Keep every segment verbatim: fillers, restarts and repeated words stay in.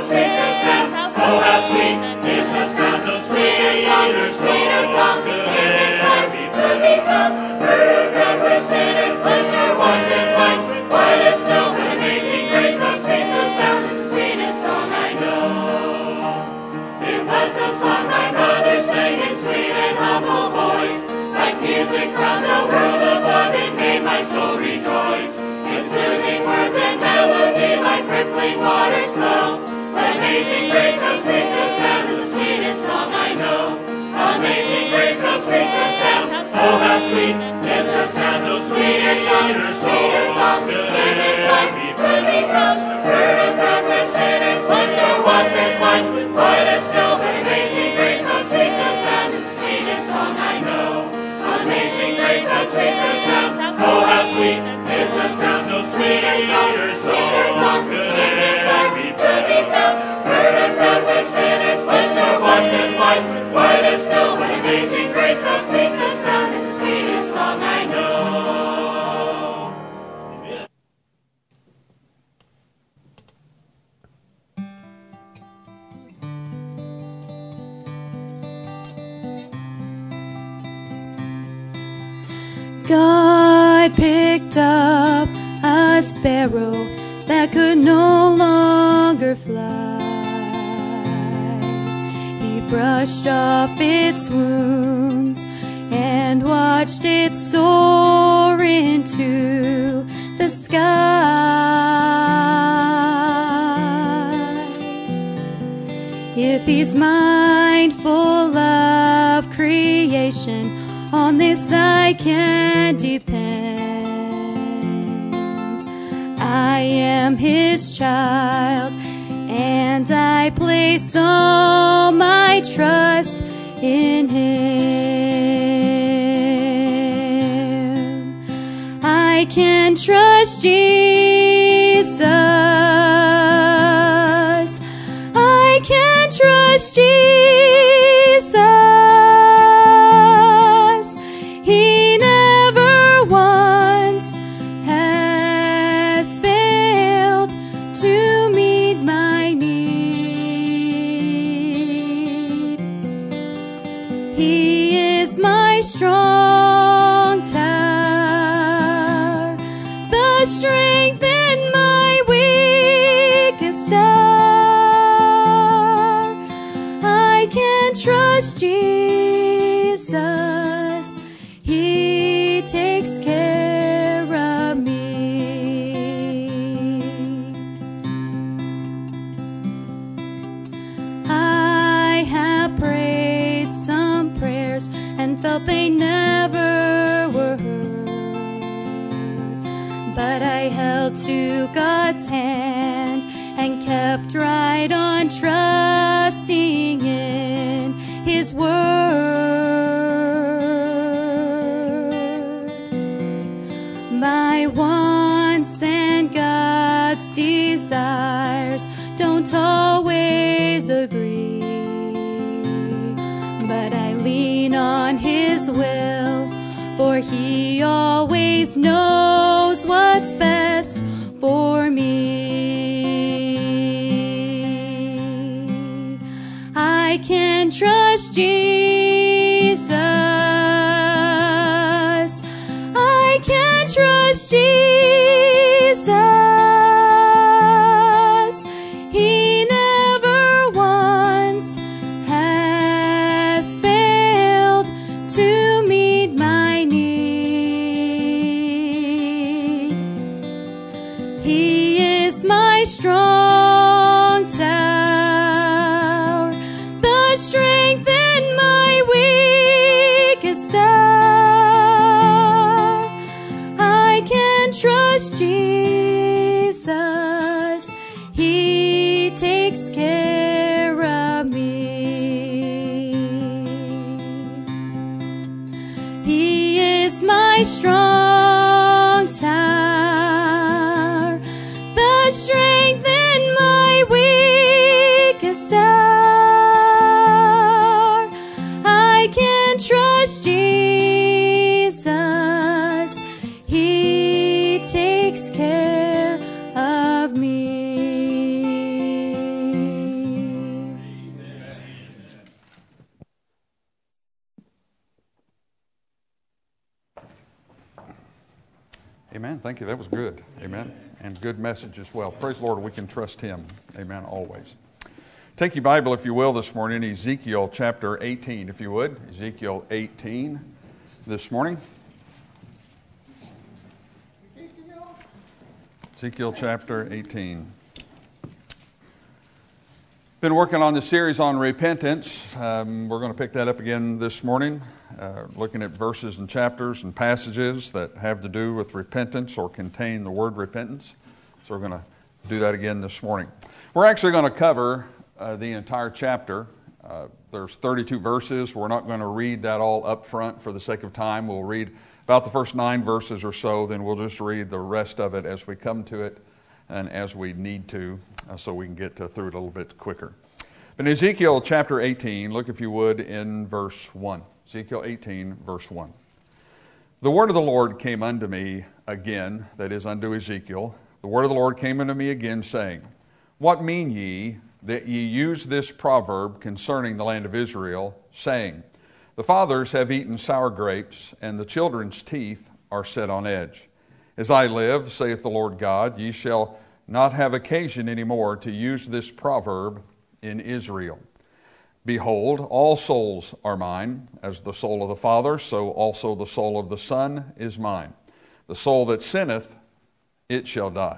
sweet the sound. Oh, how sweet is the sound. No sweeter, sweeter, sweeter song in this life we could become. Heard of God where sinners cleansed or washed as white, white as snow. What amazing grace, how sweet the sound is the sweetest song I know. It was the song my mother sang in sweet and humble voice, like music from the world above. It made my soul rejoice. Its soothing words and melody, like rippling waters flow. What amazing grace, how sweet the sound is the sweetest song I know. Amazing grace, how sweet the sound. Oh, how sweet is the sound. No sweeter, sweeter, sweeter song in this life we could become. Heard of God where sinners cleansed or washed as white, white as snow. What amazing grace, how sweet the sound is the sweetest song I know. Amazing grace, how sweet the sound. Oh, how sweet is the sound. No sweeter, sweeter, sweeter song in this life we could become. Heard of God where sinners cleansed or washed as white, white as snow. What amazing grace, how sweet the sound is the sweetest song I know. Amen. God picked up a sparrow that could no longer fly. He brushed off its wounds and watched it soar into the sky. If he's mindful of creation, on this I can depend. I am his child, and I place all my trust in him. I can trust Jesus. I can trust Jesus. He never once has failed to meet my need. He is my strong tower, the strength in my weakest hour. I can trust Jesus. He takes care of me. I have prayed some prayers and felt they never were heard, but I held to God's hand and kept right on trusting in his word. My wants and God's desires don't always agree, but I lean on his will, for he always knows what's best for me. I can trust Jesus. I can trust Jesus. He never once has failed to meet my need. He is my strong tower, the strength in my weakest hour. I can trust Jesus. He takes care of me. He is my strong tower, the strength in my weakest hour. I can trust Jesus. He takes care of me. Amen. Thank you. That was good. Amen. And good message as well. Praise the Lord. We can trust Him. Amen. Always. Take your Bible, if you will, this morning, Ezekiel chapter eighteen, if you would. Ezekiel eighteen this morning. Ezekiel chapter eighteen. Been working on the series on repentance. Um, we're going to pick that up again this morning, uh, looking at verses and chapters and passages that have to do with repentance or contain the word repentance. So we're going to do that again this morning. We're actually going to cover uh, the entire chapter. Uh, there's thirty-two verses. We're not going to read that all up front for the sake of time. We'll read about the first nine verses or so, then we'll just read the rest of it as we come to it and as we need to, uh, so we can get to, through it a little bit quicker. In Ezekiel chapter eighteen, look if you would in verse one. Ezekiel eighteen, verse one. The word of the Lord came unto me again, that is unto Ezekiel. The word of the Lord came unto me again, saying, What mean ye that ye use this proverb concerning the land of Israel, saying, The fathers have eaten sour grapes, and the children's teeth are set on edge. As I live, saith the Lord God, ye shall not have occasion any more to use this proverb in Israel. Behold, all souls are mine, as the soul of the Father, so also the soul of the Son is mine. The soul that sinneth, it shall die.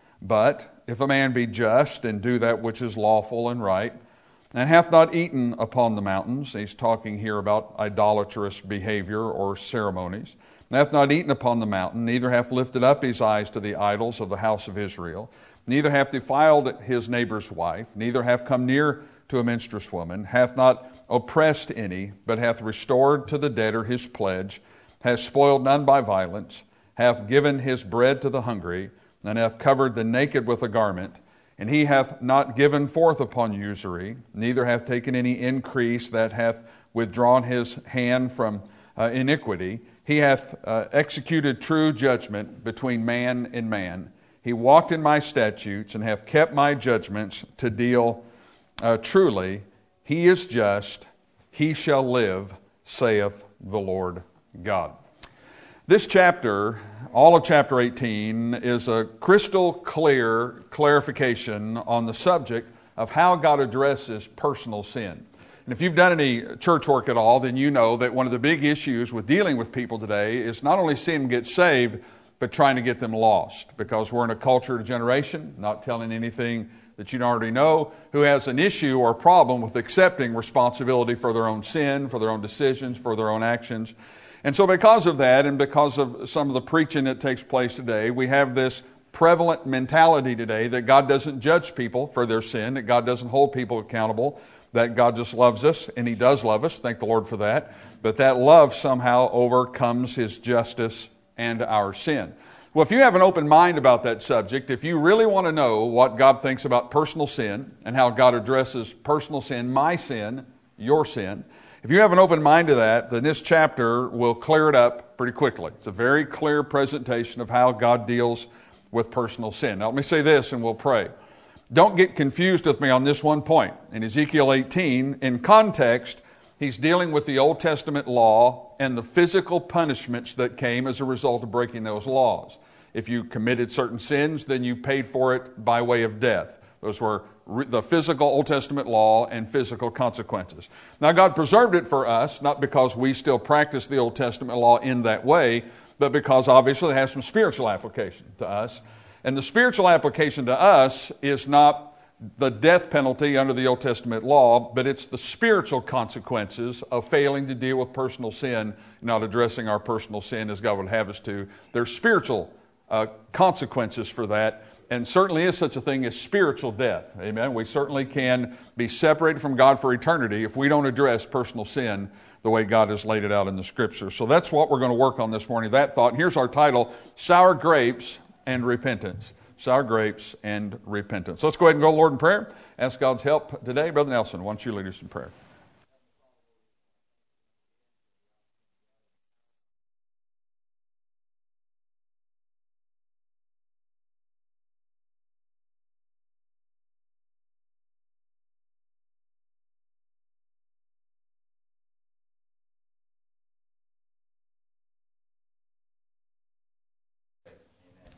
But if a man be just and do that which is lawful and right, and hath not eaten upon the mountains, he's talking here about idolatrous behavior or ceremonies, and hath not eaten upon the mountain, neither hath lifted up his eyes to the idols of the house of Israel, neither hath defiled his neighbor's wife, neither hath come near to a menstruous woman, hath not oppressed any, but hath restored to the debtor his pledge, hath spoiled none by violence, hath given his bread to the hungry, and hath covered the naked with a garment, and he hath not given forth upon usury, neither hath taken any increase, that hath withdrawn his hand from uh, iniquity. He hath uh, executed true judgment between man and man. He walked in my statutes and hath kept my judgments to deal uh, truly. He is just. He shall live, saith the Lord God. This chapter, all of chapter eighteen, is a crystal clear clarification on the subject of how God addresses personal sin. And if you've done any church work at all, then you know that one of the big issues with dealing with people today is not only seeing them get saved, but trying to get them lost. Because we're in a culture generation, not telling anything that you don't already know, who has an issue or problem with accepting responsibility for their own sin, for their own decisions, for their own actions. And so because of that, and because of some of the preaching that takes place today, we have this prevalent mentality today that God doesn't judge people for their sin, that God doesn't hold people accountable, that God just loves us, and He does love us, thank the Lord for that, but that love somehow overcomes His justice and our sin. Well, if you have an open mind about that subject, if you really want to know what God thinks about personal sin and how God addresses personal sin, my sin, your sin, if you have an open mind to that, then this chapter will clear it up pretty quickly. It's a very clear presentation of how God deals with personal sin. Now, let me say this and we'll pray. Don't get confused with me on this one point. In Ezekiel eighteen, in context, he's dealing with the Old Testament law and the physical punishments that came as a result of breaking those laws. If you committed certain sins, then you paid for it by way of death. Those were the physical Old Testament law and physical consequences. Now, God preserved it for us, not because we still practice the Old Testament law in that way, but because obviously it has some spiritual application to us. And the spiritual application to us is not the death penalty under the Old Testament law, but it's the spiritual consequences of failing to deal with personal sin, not addressing our personal sin as God would have us to. There's spiritual uh, consequences for that. And certainly is such a thing as spiritual death. Amen. We certainly can be separated from God for eternity if we don't address personal sin the way God has laid it out in the Scriptures. So that's what we're going to work on this morning, that thought. And here's our title, Sour Grapes and Repentance. Sour Grapes and Repentance. Let's go ahead and go to the Lord in prayer. Ask God's help today. Brother Nelson, why don't you lead us in prayer?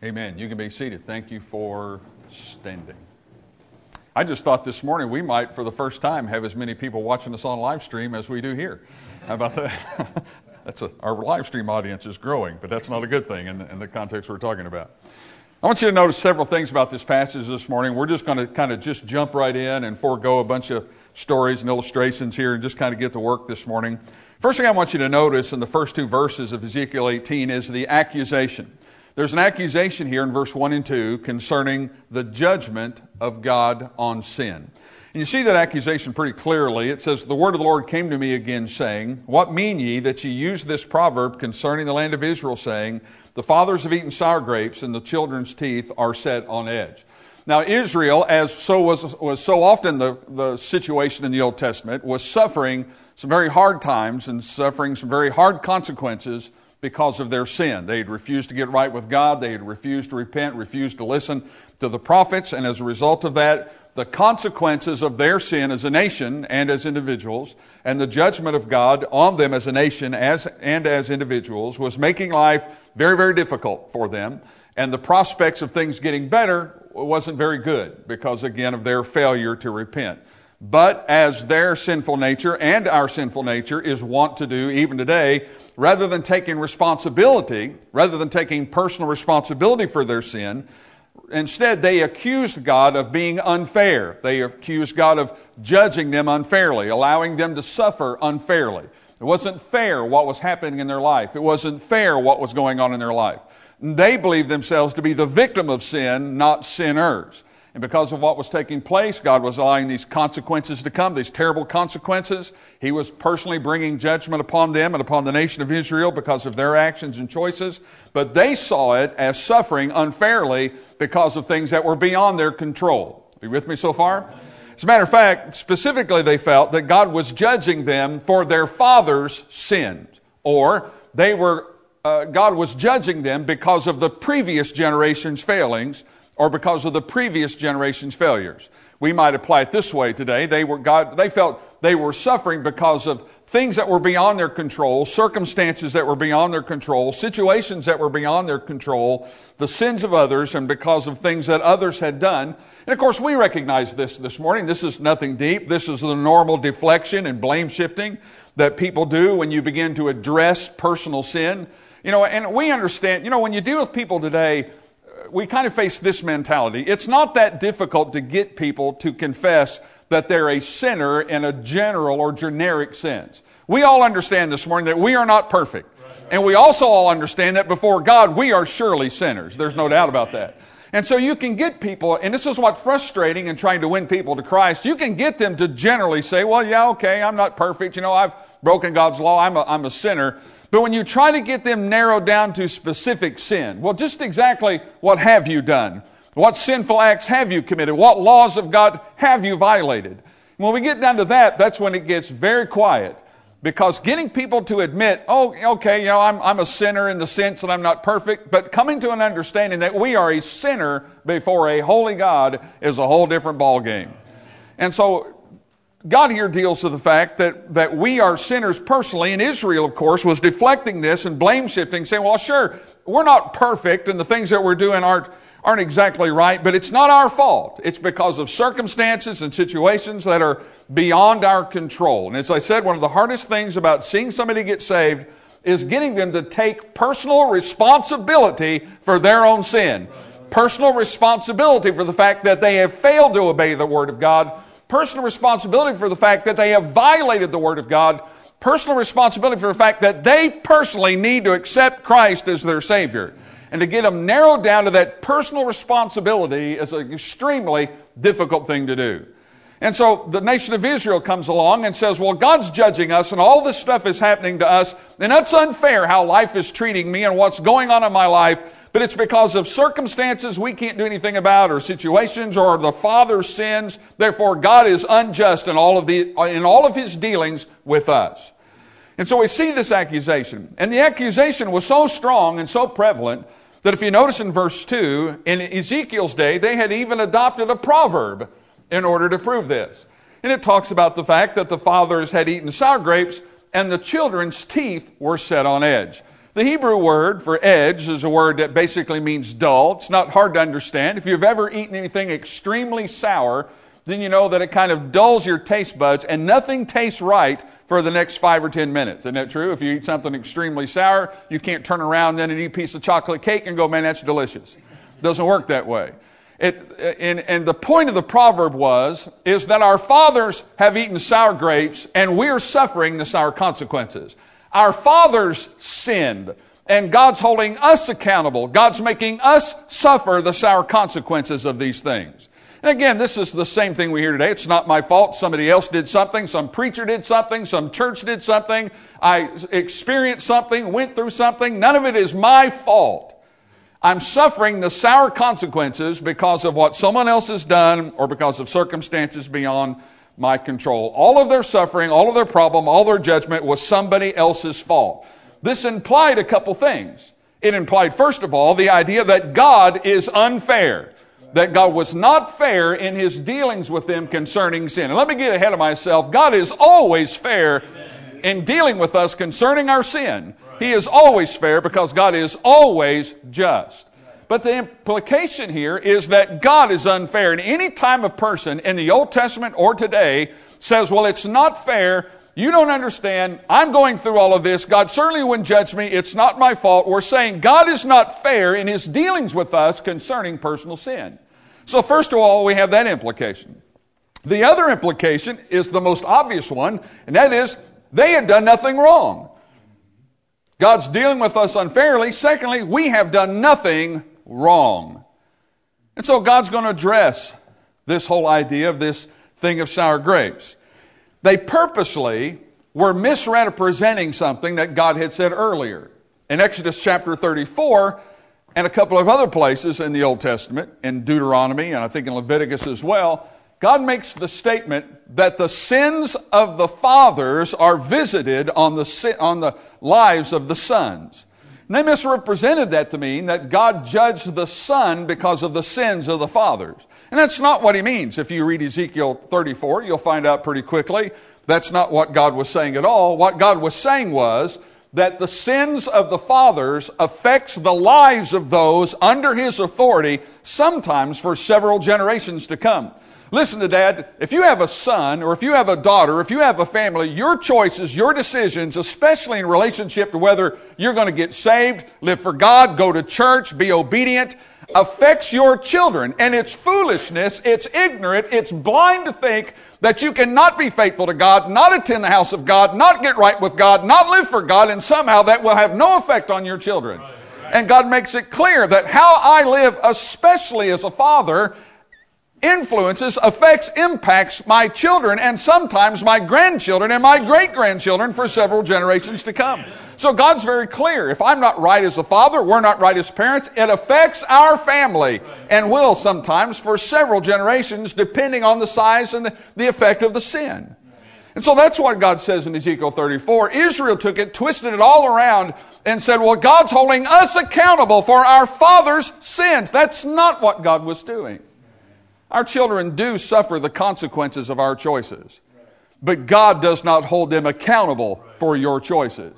Amen. You can be seated. Thank you for standing. I just thought this morning we might, for the first time, have as many people watching us on live stream as we do here. How about that? That's a, our live stream audience is growing, but that's not a good thing in the, in the context we're talking about. I want you to notice several things about this passage this morning. We're just going to kind of just jump right in and forego a bunch of stories and illustrations here and just kind of get to work this morning. First thing I want you to notice in the first two verses of Ezekiel eighteen is the accusation. There's an accusation here in verse one and two concerning the judgment of God on sin. And you see that accusation pretty clearly. It says, "The word of the Lord came to me again, saying, What mean ye that ye use this proverb concerning the land of Israel, saying, The fathers have eaten sour grapes, and the children's teeth are set on edge." Now Israel, as so was, was so often the, the situation in the Old Testament, was suffering some very hard times and suffering some very hard consequences because of their sin. They had refused to get right with God. They had refused to repent, refused to listen to the prophets. And as a result of that, the consequences of their sin as a nation and as individuals, and the judgment of God on them as a nation as and as individuals, was making life very, very difficult for them. And the prospects of things getting better wasn't very good because, again, of their failure to repent. But as their sinful nature and our sinful nature is wont to do even today, rather than taking responsibility, rather than taking personal responsibility for their sin, instead they accused God of being unfair. They accused God of judging them unfairly, allowing them to suffer unfairly. It wasn't fair what was happening in their life. It wasn't fair what was going on in their life. They believed themselves to be the victim of sin, not sinners. And because of what was taking place, God was allowing these consequences to come, these terrible consequences. He was personally bringing judgment upon them and upon the nation of Israel because of their actions and choices. But they saw it as suffering unfairly because of things that were beyond their control. Are you with me so far? As a matter of fact, specifically they felt that God was judging them for their fathers' sins. Or they were, uh, God was judging them because of the previous generation's failings, or because of the previous generation's failures. We might apply it this way today. They were God, they felt they were suffering because of things that were beyond their control, circumstances that were beyond their control, situations that were beyond their control, the sins of others, and because of things that others had done. And of course, we recognize this this morning. This is nothing deep. This is the normal deflection and blame shifting that people do when you begin to address personal sin. You know, and we understand, you know, when you deal with people today, we kind of face this mentality. It's not that difficult to get people to confess that they're a sinner in a general or generic sense. We all understand this morning that we are not perfect. And we also all understand that before God, we are surely sinners. There's no doubt about that. And so you can get people, and this is what's frustrating in trying to win people to Christ, you can get them to generally say, well, yeah, okay, I'm not perfect. You know, I've broken God's law. I'm a, I'm a sinner. But when you try to get them narrowed down to specific sin, well, just exactly what have you done? What sinful acts have you committed? What laws of God have you violated? When we get down to that, that's when it gets very quiet. Because getting people to admit, oh, okay, you know, I'm, I'm a sinner in the sense that I'm not perfect, but coming to an understanding that we are a sinner before a holy God is a whole different ballgame. And so God here deals with the fact that, that we are sinners personally, and Israel, of course, was deflecting this and blame shifting, saying, well, sure, we're not perfect, and the things that we're doing aren't, aren't exactly right, but it's not our fault. It's because of circumstances and situations that are beyond our control. And as I said, one of the hardest things about seeing somebody get saved is getting them to take personal responsibility for their own sin. Personal responsibility for the fact that they have failed to obey the Word of God. Personal responsibility for the fact that they have violated the Word of God. Personal responsibility for the fact that they personally need to accept Christ as their Savior. And to get them narrowed down to that personal responsibility is an extremely difficult thing to do. And so the nation of Israel comes along and says, well, God's judging us and all this stuff is happening to us, and that's unfair how life is treating me and what's going on in my life. But it's because of circumstances we can't do anything about, or situations, or the father's sins. Therefore, God is unjust in all of the in all of His dealings with us. And so we see this accusation. And the accusation was so strong and so prevalent that if you notice in verse two, in Ezekiel's day, they had even adopted a proverb in order to prove this. And it talks about the fact that the fathers had eaten sour grapes and the children's teeth were set on edge. The Hebrew word for edge is a word that basically means dull. It's not hard to understand. If you've ever eaten anything extremely sour, then you know that it kind of dulls your taste buds and nothing tastes right for the next five or ten minutes. Isn't that true? If you eat something extremely sour, you can't turn around then and eat a piece of chocolate cake and go, man, that's delicious. It doesn't work that way. It, and, and the point of the proverb was, is that our fathers have eaten sour grapes and we're suffering the sour consequences. Our fathers sinned and God's holding us accountable. God's making us suffer the sour consequences of these things. And again, this is the same thing we hear today. It's not my fault. Somebody else did something. Some preacher did something. Some church did something. I experienced something, went through something. None of it is my fault. I'm suffering the sour consequences because of what someone else has done or because of circumstances beyond my control. All of their suffering, all of their problem, all their judgment was somebody else's fault. This implied a couple things. It implied, first of all, the idea that God is unfair. That God was not fair in His dealings with them concerning sin. And let me get ahead of myself. God is always fair in dealing with us concerning our sin. He is always fair because God is always just. But the implication here is that God is unfair. And any time a person in the Old Testament or today says, well, it's not fair, you don't understand, I'm going through all of this, God certainly wouldn't judge me, it's not my fault, we're saying God is not fair in His dealings with us concerning personal sin. So first of all, we have that implication. The other implication is the most obvious one, and that is they had done nothing wrong. God's dealing with us unfairly. Secondly, we have done nothing wrong. And so God's going to address this whole idea of this thing of sour grapes. They purposely were misrepresenting something that God had said earlier. In Exodus chapter thirty-four, and a couple of other places in the Old Testament, in Deuteronomy, and I think in Leviticus as well, God makes the statement that the sins of the fathers are visited on the, on the lives of the sons. And they misrepresented that to mean that God judged the son because of the sins of the fathers. And that's not what He means. If you read Ezekiel thirty-four, you'll find out pretty quickly that's not what God was saying at all. What God was saying was that the sins of the fathers affects the lives of those under His authority, sometimes for several generations to come. Listen to Dad, if you have a son or if you have a daughter, if you have a family, your choices, your decisions, especially in relationship to whether you're going to get saved, live for God, go to church, be obedient, affects your children. And it's foolishness, it's ignorant, it's blind to think that you cannot be faithful to God, not attend the house of God, not get right with God, not live for God, and somehow that will have no effect on your children. Right, right. And God makes it clear that how I live, especially as a father, influences, affects, impacts my children and sometimes my grandchildren and my great-grandchildren for several generations to come. So God's very clear. If I'm not right as a father, we're not right as parents, it affects our family and will sometimes for several generations depending on the size and the, the effect of the sin. And so that's what God says in Ezekiel thirty-four. Israel took it, twisted it all around and said, well, God's holding us accountable for our father's sins. That's not what God was doing. Our children do suffer the consequences of our choices. But God does not hold them accountable for your choices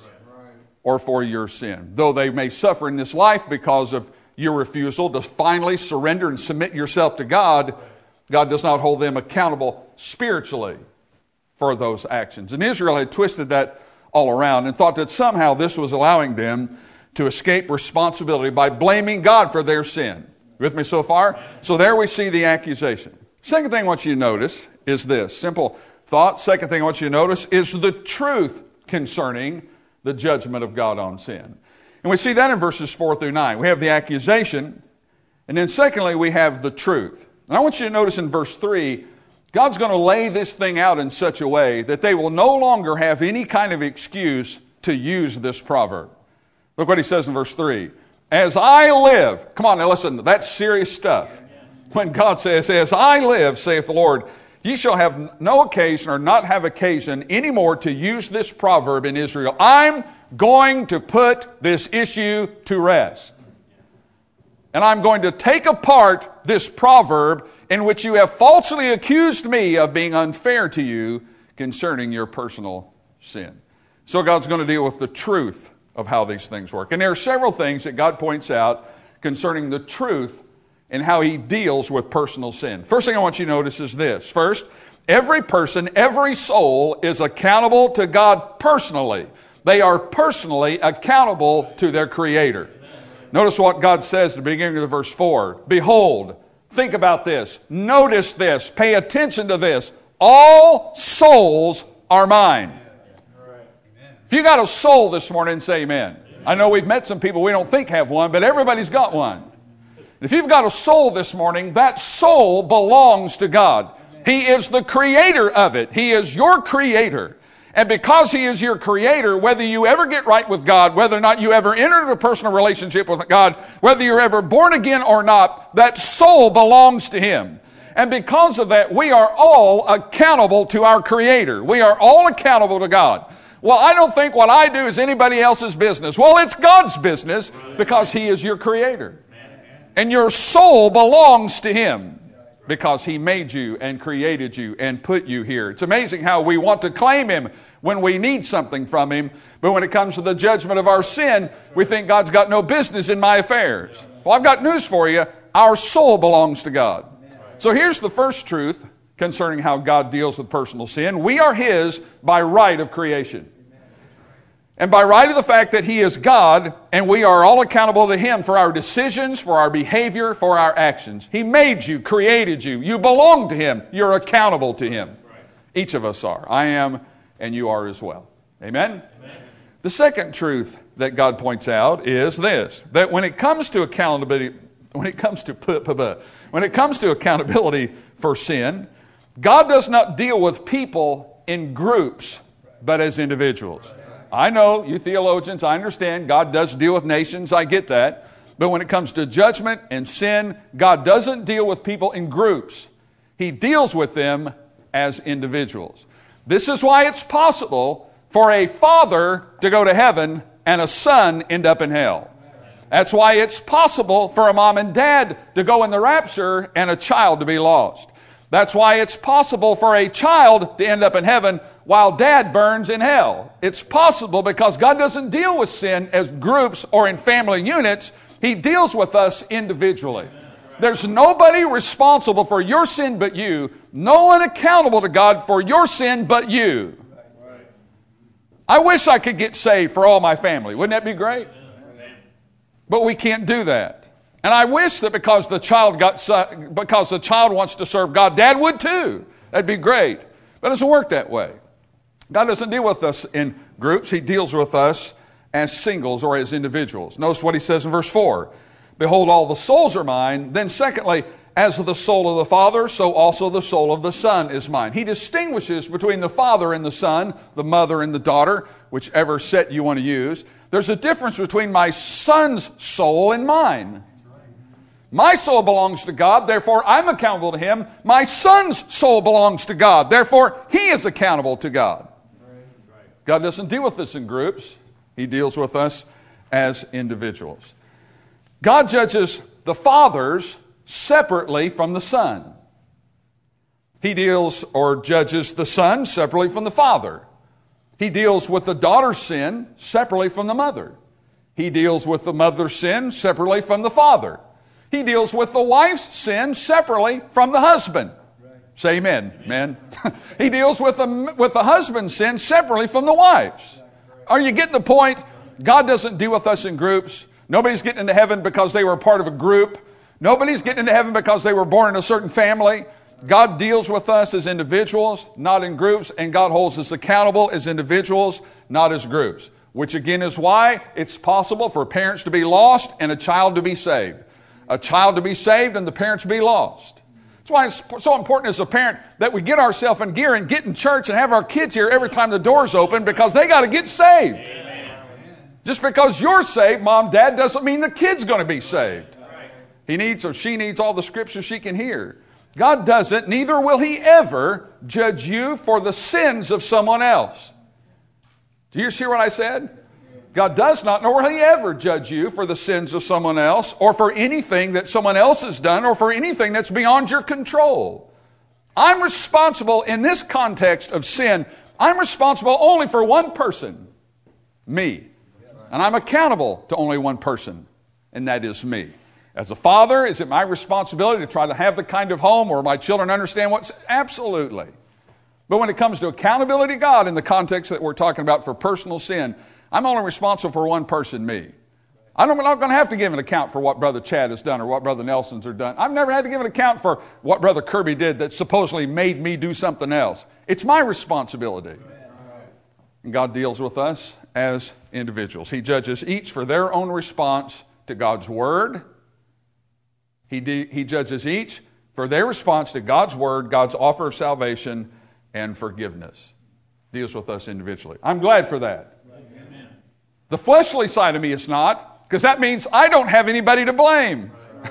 or for your sin. Though they may suffer in this life because of your refusal to finally surrender and submit yourself to God, God does not hold them accountable spiritually for those actions. And Israel had twisted that all around and thought that somehow this was allowing them to escape responsibility by blaming God for their sin. With me so far? So there we see the accusation. Second thing I want you to notice is this. Simple thought. Second thing I want you to notice is the truth concerning the judgment of God on sin. And we see that in verses four through nine. We have the accusation, and then secondly, we have the truth. And I want you to notice in verse three, God's going to lay this thing out in such a way that they will no longer have any kind of excuse to use this proverb. Look what He says in verse three. As I live, come on now listen, that's serious stuff. When God says, as I live, saith the Lord, ye shall have no occasion or not have occasion anymore to use this proverb in Israel. I'm going to put this issue to rest. And I'm going to take apart this proverb in which you have falsely accused me of being unfair to you concerning your personal sin. So God's going to deal with the truth of how these things work. And there are several things that God points out concerning the truth and how He deals with personal sin. First thing I want you to notice is this. First, every person, every soul is accountable to God personally. They are personally accountable to their Creator. Notice what God says at the beginning of verse four. Behold, think about this. Notice this. Pay attention to this. All souls are mine. If you got a soul this morning, say amen. I know we've met some people we don't think have one, but everybody's got one. If you've got a soul this morning, that soul belongs to God. He is the creator of it. He is your creator. And because He is your creator, whether you ever get right with God, whether or not you ever enter a personal relationship with God, whether you're ever born again or not, that soul belongs to Him. And because of that, we are all accountable to our Creator. We are all accountable to God. Well, I don't think what I do is anybody else's business. Well, it's God's business because He is your Creator. And your soul belongs to Him because He made you and created you and put you here. It's amazing how we want to claim Him when we need something from Him, but when it comes to the judgment of our sin, we think God's got no business in my affairs. Well, I've got news for you. Our soul belongs to God. So here's the first truth concerning how God deals with personal sin. We are His by right of creation. And by right of the fact that He is God, and we are all accountable to Him for our decisions, for our behavior, for our actions. He made you, created you. You belong to Him. You're accountable to Him. Each of us are. I am, and you are as well. Amen? Amen? The second truth that God points out is this, that when it comes to accountability, when it comes to when it comes to accountability for sin, God does not deal with people in groups, but as individuals. I know, you theologians, I understand God does deal with nations, I get that. But when it comes to judgment and sin, God doesn't deal with people in groups. He deals with them as individuals. This is why it's possible for a father to go to heaven and a son end up in hell. That's why it's possible for a mom and dad to go in the rapture and a child to be lost. That's why it's possible for a child to end up in heaven while dad burns in hell. It's possible because God doesn't deal with sin as groups or in family units. He deals with us individually. There's nobody responsible for your sin but you. No one accountable to God for your sin but you. I wish I could get saved for all my family. Wouldn't that be great? But we can't do that. And I wish that because the child got because the child wants to serve God, Dad would too. That'd be great. But it doesn't work that way. God doesn't deal with us in groups. He deals with us as singles or as individuals. Notice what He says in verse four. Behold, all the souls are mine. Then secondly, as the soul of the Father, so also the soul of the Son is mine. He distinguishes between the Father and the Son, the mother and the daughter, whichever set you want to use. There's a difference between my son's soul and mine. My soul belongs to God, therefore I'm accountable to Him. My son's soul belongs to God, therefore he is accountable to God. God doesn't deal with us in groups. He deals with us as individuals. God judges the fathers separately from the son. He deals or judges the son separately from the father. He deals with the daughter's sin separately from the mother. He deals with the mother's sin separately from the father. He deals with the wife's sin separately from the husband. Right. Say amen, man. He deals with the, with the husband's sin separately from the wife's. Are you getting the point? God doesn't deal with us in groups. Nobody's getting into heaven because they were a part of a group. Nobody's getting into heaven because they were born in a certain family. God deals with us as individuals, not in groups, and God holds us accountable as individuals, not as groups. Which again is why it's possible for parents to be lost and a child to be saved. A child to be saved and the parents to be lost. That's why it's so important as a parent that we get ourselves in gear and get in church and have our kids here every time the doors open because they got to get saved. Amen. Just because you're saved, mom, dad, doesn't mean the kid's going to be saved. He needs or she needs all the scripture she can hear. God doesn't, neither will He ever judge you for the sins of someone else. Do you hear what I said? God does not, nor will He ever judge you for the sins of someone else or for anything that someone else has done or for anything that's beyond your control. I'm responsible in this context of sin. I'm responsible only for one person, me. And I'm accountable to only one person, and that is me. As a father, is it my responsibility to try to have the kind of home where my children understand what's... Absolutely. But when it comes to accountability to God in the context that we're talking about for personal sin, I'm only responsible for one person, me. I'm not going to have to give an account for what Brother Chad has done or what Brother Nelson's have done. I've never had to give an account for what Brother Kirby did that supposedly made me do something else. It's my responsibility. And God deals with us as individuals. He judges each for their own response to God's Word. He, de- he judges each for their response to God's Word, God's offer of salvation and forgiveness. Deals with us individually. I'm glad for that. Amen. The fleshly side of me is not, because that means I don't have anybody to blame.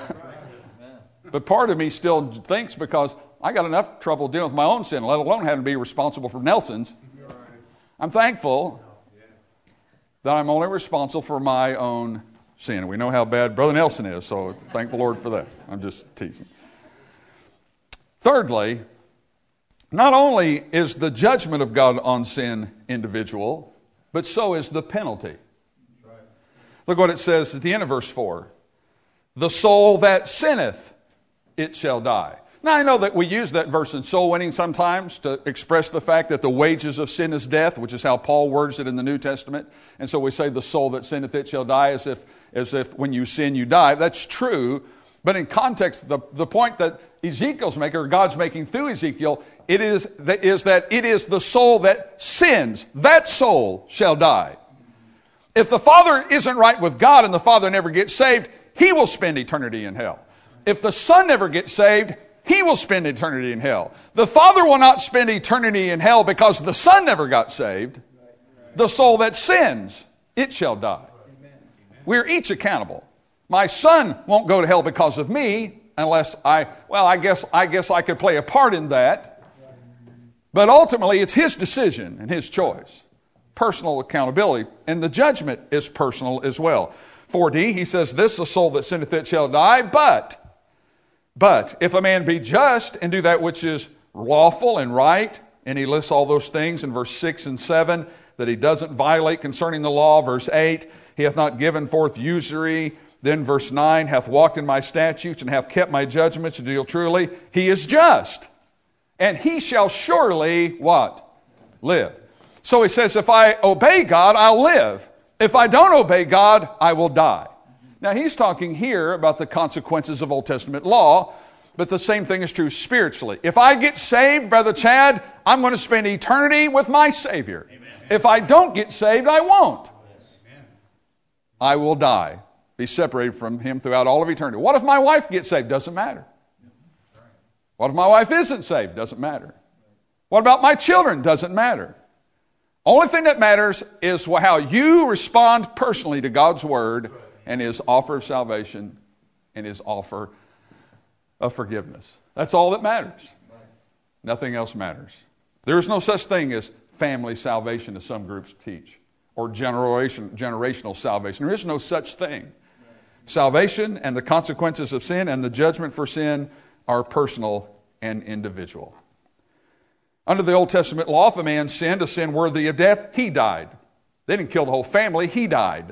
But part of me still thinks, because I got enough trouble dealing with my own sin, let alone having to be responsible for Nelson's. I'm thankful that I'm only responsible for my own sin. We know how bad Brother Nelson is, so thank the Lord for that. I'm just teasing. Thirdly, not only is the judgment of God on sin individual, but so is the penalty. Look what it says at the end of verse four. The soul that sinneth, it shall die. Now, I know that we use that verse in soul winning sometimes to express the fact that the wages of sin is death, which is how Paul words it in the New Testament. And so we say the soul that sinneth, it shall die, as if, as if when you sin, you die. That's true. But in context, the, the point that Ezekiel's making, or God's making through Ezekiel, it is, that, is that it is the soul that sins. That soul shall die. If the father isn't right with God and the father never gets saved, he will spend eternity in hell. If the son never gets saved, he will spend eternity in hell. The father will not spend eternity in hell because the son never got saved. The soul that sins, it shall die. We're each accountable. My son won't go to hell because of me unless I, well, I guess, I guess I could play a part in that. But ultimately, it's his decision and his choice. Personal accountability. And the judgment is personal as well. four D, he says, this, the soul that sinneth, it shall die, but... But if a man be just and do that which is lawful and right, and he lists all those things in verse six and seven, that he doesn't violate concerning the law. Verse eight, he hath not given forth usury. Then verse nine, hath walked in my statutes and hath kept my judgments to deal truly. He is just. And he shall surely, what? Live. So he says, if I obey God, I'll live. If I don't obey God, I will die. Now, he's talking here about the consequences of Old Testament law, but the same thing is true spiritually. If I get saved, Brother Chad, I'm going to spend eternity with my Savior. Amen. If I don't get saved, I won't. Yes. I will die, be separated from Him throughout all of eternity. What if my wife gets saved? Doesn't matter. What if my wife isn't saved? Doesn't matter. What about my children? Doesn't matter. Only thing that matters is how you respond personally to God's Word and His offer of salvation and His offer of forgiveness. That's all that matters. Nothing else matters. There is no such thing as family salvation as some groups teach, or generation, generational salvation. There is no such thing. Salvation and the consequences of sin and the judgment for sin are personal and individual. Under the Old Testament law, if a man sinned a sin worthy of death, he died. They didn't kill the whole family, he died.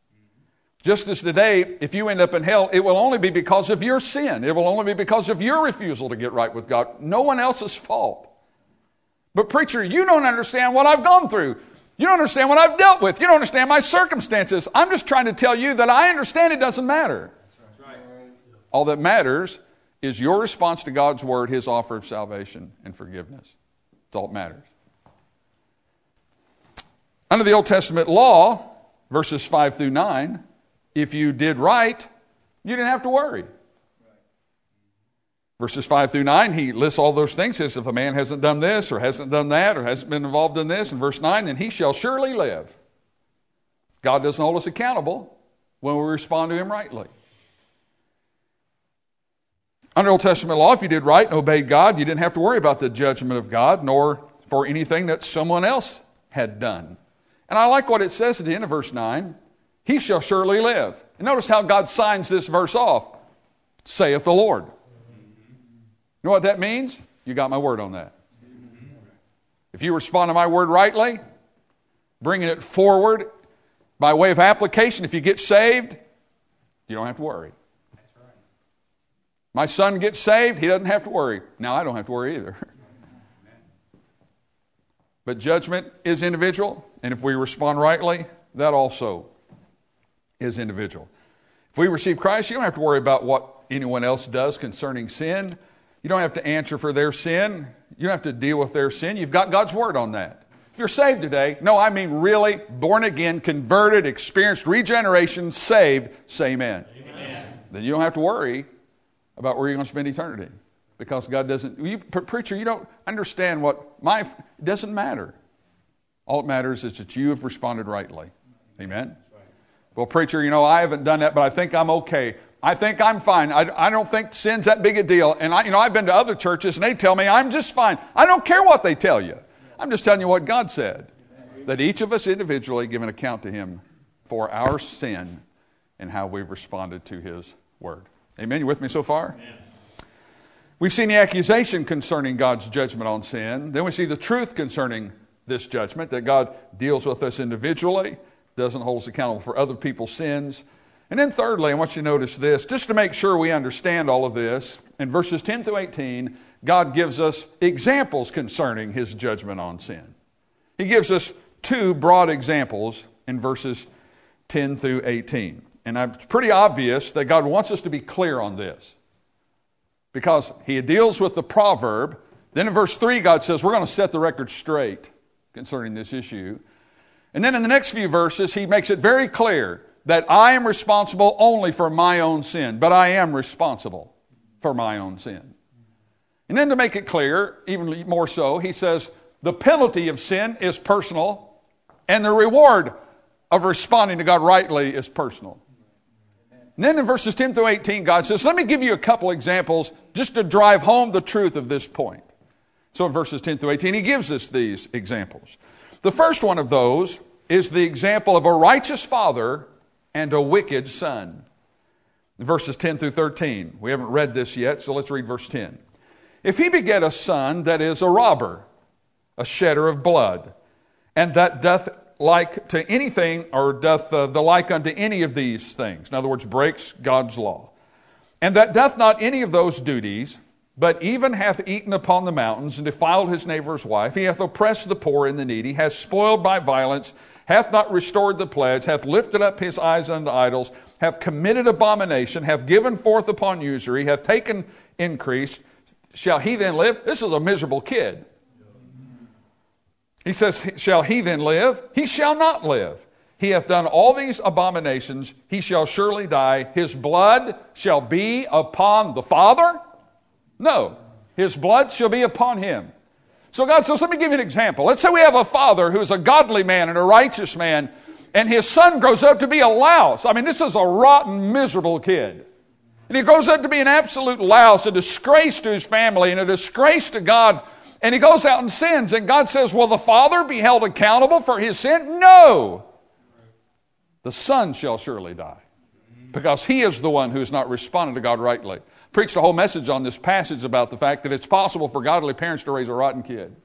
Just as today, if you end up in hell, it will only be because of your sin. It will only be because of your refusal to get right with God. No one else's fault. But preacher, you don't understand what I've gone through. You don't understand what I've dealt with. You don't understand my circumstances. I'm just trying to tell you that I understand it doesn't matter. That's right. All that matters is your response to God's Word, His offer of salvation and forgiveness. That's all that matters. Under the Old Testament law, verses five through nine, if you did right, you didn't have to worry. Right. Verses five through nine, he lists all those things. Says if a man hasn't done this or hasn't done that or hasn't been involved in this, in verse nine, then he shall surely live. God doesn't hold us accountable when we respond to Him rightly. Under Old Testament law, if you did right and obeyed God, you didn't have to worry about the judgment of God nor for anything that someone else had done. And I like what it says at the end of verse nine. He shall surely live. And notice how God signs this verse off. Saith the Lord. You know what that means? You got my word on that. If you respond to my word rightly, bringing it forward By way of application, if you get saved, you don't have to worry. My son gets saved, he doesn't have to worry. Now, I don't have to worry either. But judgment is individual, and if we respond rightly, that also is individual. If we receive Christ, you don't have to worry about what anyone else does concerning sin. You don't have to answer for their sin. You don't have to deal with their sin. You've got God's Word on that. If you're saved today, no, I mean really born again, converted, experienced regeneration, saved, say amen. Amen. Then you don't have to worry about where you're going to spend eternity. Because God doesn't, you, preacher, you don't understand what my, it doesn't matter. All that matters is that you have responded rightly. Amen? Well, preacher, you know, I haven't done that, but I think I'm okay. I think I'm fine. I, I don't think sin's that big a deal. And I, you know, I've been to other churches and they tell me I'm just fine. I don't care what they tell you. I'm just telling you what God said. That each of us individually give an account to Him for our sin and how we've responded to His Word. Amen? You with me so far? Amen. We've seen the accusation concerning God's judgment on sin. Then we see the truth concerning this judgment, that God deals with us individually, doesn't hold us accountable for other people's sins. And then thirdly, I want you to notice this, just to make sure we understand all of this, in verses ten through eighteen, God gives us examples concerning His judgment on sin. He gives us two broad examples in verses ten through eighteen. And it's pretty obvious that God wants us to be clear on this. Because He deals with the proverb. Then in verse three, God says, we're going to set the record straight concerning this issue. And then in the next few verses, He makes it very clear that I am responsible only for my own sin. But I am responsible for my own sin. And then to make it clear, even more so, He says the penalty of sin is personal and the reward of responding to God rightly is personal. And then in verses ten through eighteen, God says, let me give you a couple examples just to drive home the truth of this point. So in verses ten through eighteen, He gives us these examples. The first one of those is the example of a righteous father and a wicked son. In verses ten through thirteen, we haven't read this yet, so let's read verse ten. If he beget a son that is a robber, a shedder of blood, and that doth like to anything, or doth uh, the like unto any of these things, in other words, breaks God's law, and that doth not any of those duties, but even hath eaten upon the mountains, and defiled his neighbor's wife, he hath oppressed the poor and the needy, hath spoiled by violence, hath not restored the pledge, hath lifted up his eyes unto idols, hath committed abomination, hath given forth upon usury, hath taken increase, shall he then live? This is a miserable kid. He says, shall he then live? He shall not live. He hath done all these abominations. He shall surely die. His blood shall be upon the father? No. His blood shall be upon him. So God says, let me give you an example. Let's say we have a father who is a godly man and a righteous man, and his son grows up to be a louse. I mean, this is a rotten, miserable kid. And he grows up to be an absolute louse, a disgrace to his family and a disgrace to God. And he goes out and sins. And God says, will the father be held accountable for his sin? No. The son shall surely die. Because he is the one who has not responded to God rightly. Preached a whole message on this passage about the fact that it's possible for godly parents to raise a rotten kid.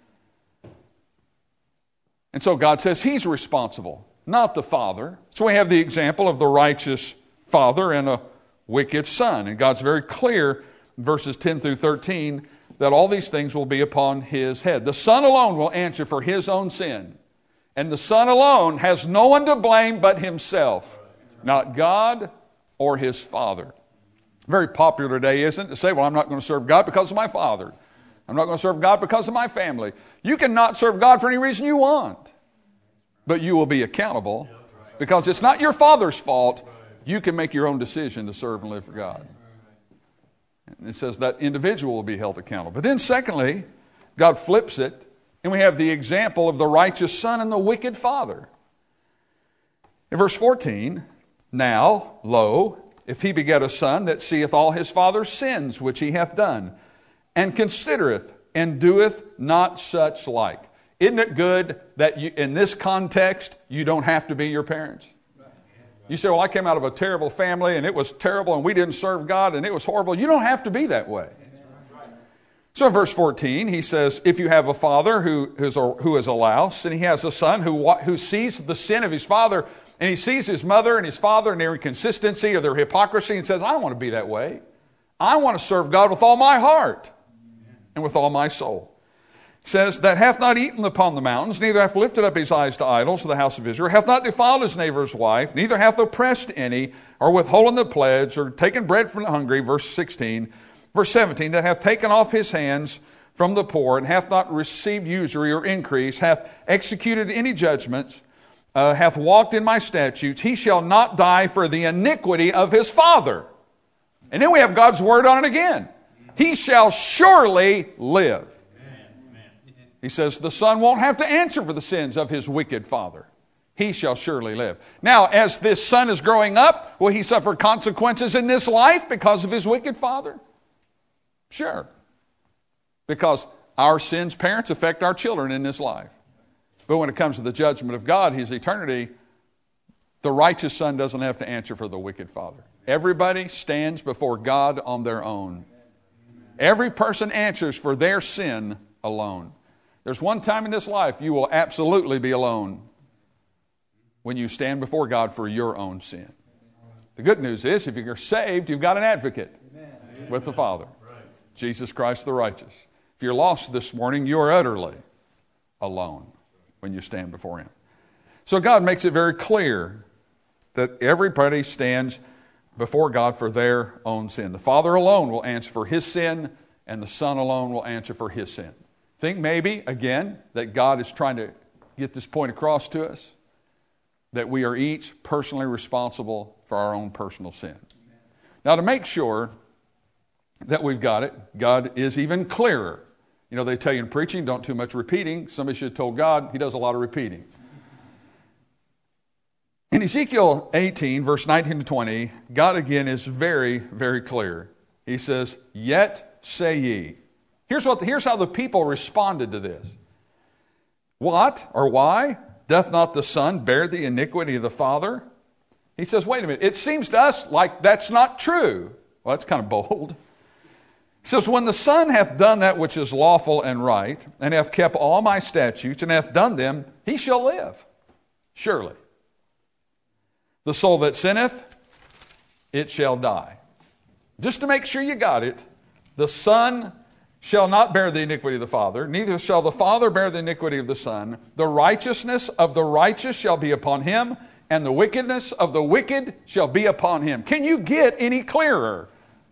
And so God says he's responsible, not the father. So we have the example of the righteous father and a wicked son. And God's very clear in verses ten through thirteen that all these things will be upon his head. The son alone will answer for his own sin. And the son alone has no one to blame but himself, not God or his father. Very popular today, isn't it, to say, well, I'm not going to serve God because of my father. I'm not going to serve God because of my family. You cannot serve God for any reason you want. But you will be accountable because it's not your father's fault. You can make your own decision to serve and live for God. And it says that individual will be held accountable. But then secondly, God flips it, and we have the example of the righteous son and the wicked father. In verse fourteen, now, lo, if he beget a son that seeth all his father's sins which he hath done, and considereth and doeth not such like. Isn't it good that you, in this context, you don't have to be your parents? You say, well, I came out of a terrible family and it was terrible and we didn't serve God and it was horrible. You don't have to be that way. So in verse fourteen, he says, if you have a father who, who's a, who is a louse, and he has a son who, who sees the sin of his father, and he sees his mother and his father and their inconsistency or their hypocrisy and says, I don't want to be that way. I want to serve God with all my heart and with all my soul. It says, that hath not eaten upon the mountains, neither hath lifted up his eyes to idols of the house of Israel, hath not defiled his neighbor's wife, neither hath oppressed any, or withholden the pledge, or taken bread from the hungry, verse sixteen. Verse seventeen, that hath taken off his hands from the poor, and hath not received usury or increase, hath executed any judgments, uh, hath walked in my statutes, he shall not die for the iniquity of his father. And then we have God's word on it again. He shall surely live. He says the son won't have to answer for the sins of his wicked father. He shall surely live. Now, as this son is growing up, will he suffer consequences in this life because of his wicked father? Sure. Because our sins, parents, affect our children in this life. But when it comes to the judgment of God, his eternity, the righteous son doesn't have to answer for the wicked father. Everybody stands before God on their own. Every person answers for their sin alone. There's one time in this life you will absolutely be alone, when you stand before God for your own sin. The good news is, if you're saved, you've got an advocate with the Father. Jesus Christ the righteous. If you're lost this morning, you are utterly alone when you stand before Him. So God makes it very clear that everybody stands before God for their own sin. The Father alone will answer for His sin, and the Son alone will answer for His sin. Think maybe, again, that God is trying to get this point across to us, that we are each personally responsible for our own personal sin. Now, to make sure that we've got it, God is even clearer. You know, they tell you in preaching, don't too much repeating. Somebody should have told God, He does a lot of repeating. In Ezekiel eighteen, verse nineteen to twenty, God again is very, very clear. He says, yet say ye. Here's, what, here's how the people responded to this. What or why doth not the Son bear the iniquity of the Father? He says, wait a minute, it seems to us like that's not true. Well, that's kind of bold. He says, when the Son hath done that which is lawful and right, and hath kept all my statutes, and hath done them, he shall live, surely. The soul that sinneth, it shall die. Just to make sure you got it, the Son shall not bear the iniquity of the Father, neither shall the Father bear the iniquity of the Son. The righteousness of the righteous shall be upon him, and the wickedness of the wicked shall be upon him. Can you get any clearer?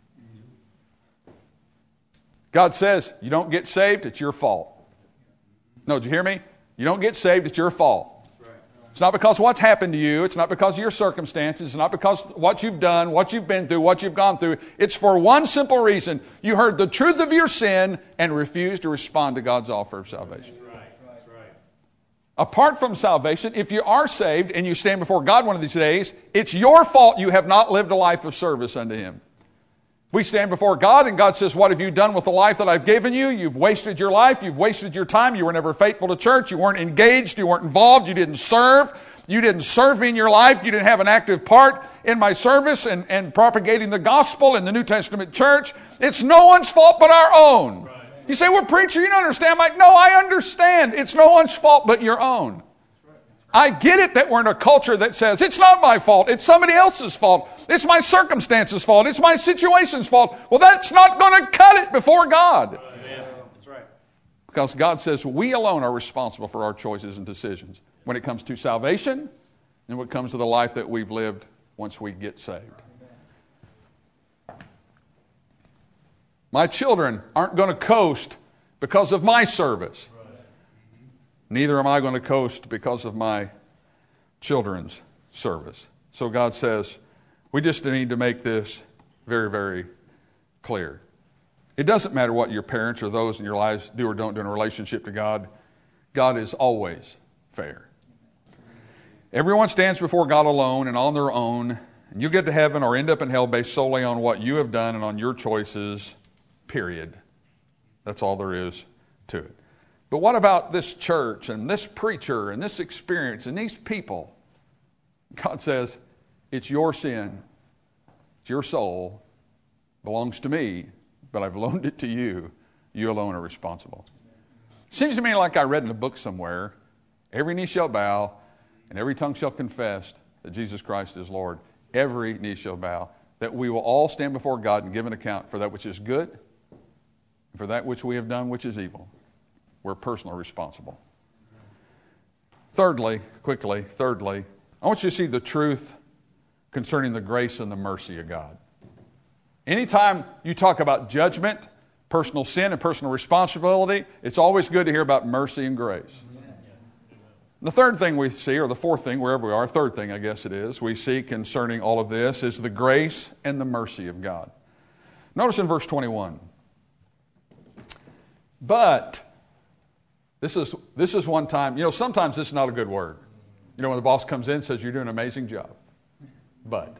God says, you don't get saved, it's your fault. No, did you hear me? You don't get saved, it's your fault. It's not because of what's happened to you. It's not because of your circumstances. It's not because of what you've done, what you've been through, what you've gone through. It's for one simple reason. You heard the truth of your sin and refused to respond to God's offer of salvation. That's right. That's right. Apart from salvation, if you are saved and you stand before God one of these days, it's your fault you have not lived a life of service unto Him. We stand before God and God says, what have you done with the life that I've given you? You've wasted your life. You've wasted your time. You were never faithful to church. You weren't engaged. You weren't involved. You didn't serve. You didn't serve me in your life. You didn't have an active part in my service and, and propagating the gospel in the New Testament church. It's no one's fault but our own. Right. You say, well, preacher, you don't understand. I'm like, no, I understand. It's no one's fault but your own. I get it that we're in a culture that says, it's not my fault, it's somebody else's fault, it's my circumstances' fault, it's my situation's fault. Well, that's not going to cut it before God. Amen. That's right. Because God says we alone are responsible for our choices and decisions when it comes to salvation and when it comes to the life that we've lived once we get saved. My children aren't going to coast because of my service. Neither am I going to coast because of my children's service. So God says, we just need to make this very, very clear. It doesn't matter what your parents or those in your lives do or don't do in a relationship to God. God is always fair. Everyone stands before God alone and on their own, and you get to heaven or end up in hell based solely on what you have done and on your choices, period. That's all there is to it. But what about this church and this preacher and this experience and these people? God says, it's your sin. It's your soul. It belongs to me, but I've loaned it to you. You alone are responsible. Seems to me like I read in a book somewhere, every knee shall bow and every tongue shall confess that Jesus Christ is Lord. Every knee shall bow. That we will all stand before God and give an account for that which is good and for that which we have done which is evil. We're personally responsible. Thirdly, quickly, thirdly, I want you to see the truth concerning the grace and the mercy of God. Anytime you talk about judgment, personal sin, and personal responsibility, it's always good to hear about mercy and grace. The third thing we see, or the fourth thing, wherever we are, third thing I guess it is, we see concerning all of this is the grace and the mercy of God. Notice in verse twenty-one. But, this is, this is one time, you know, sometimes this is not a good word. You know, when the boss comes in and says, you're doing an amazing job. But.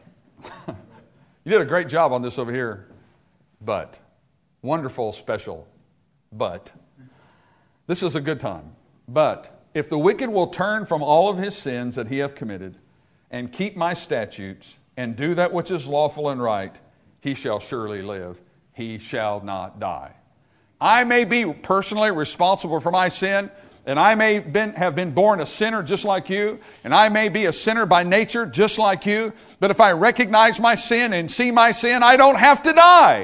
You did a great job on this over here. But. Wonderful, special. But. This is a good time. But. If the wicked will turn from all of his sins that he hath committed, and keep my statutes, and do that which is lawful and right, he shall surely live. He shall not die. I may be personally responsible for my sin, and I may been, have been born a sinner just like you, and I may be a sinner by nature just like you, but if I recognize my sin and see my sin, I don't have to die.